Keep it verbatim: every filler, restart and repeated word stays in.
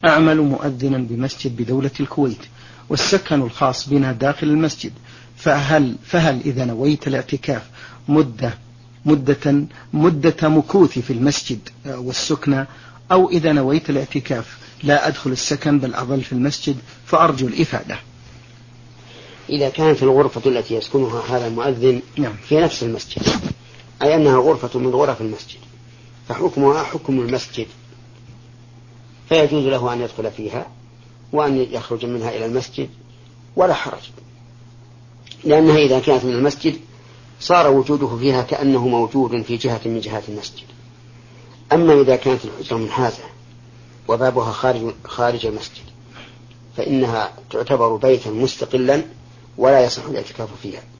أعمل مؤذنا بمسجد بدولة الكويت، والسكن الخاص بنا داخل المسجد، فهل, فهل إذا نويت الاعتكاف مدة مدة مدة مكوثي في المسجد والسكنة، أو إذا نويت الاعتكاف لا أدخل السكن بل أظل في المسجد، فأرجو الإفادة. إذا كانت الغرفة التي يسكنها هذا المؤذن نعم. في نفس المسجد، أي أنها غرفة من غرف المسجد، فحكمها حكم المسجد، فيجوز له أن يدخل فيها وأن يخرج منها إلى المسجد ولا حرج، لأنها إذا كانت من المسجد صار وجوده فيها كأنه موجود في جهة من جهات المسجد. أما إذا كانت الحجرة منحازة وبابها خارج, خارج المسجد فإنها تعتبر بيتا مستقلا ولا يصح الاعتكاف فيها.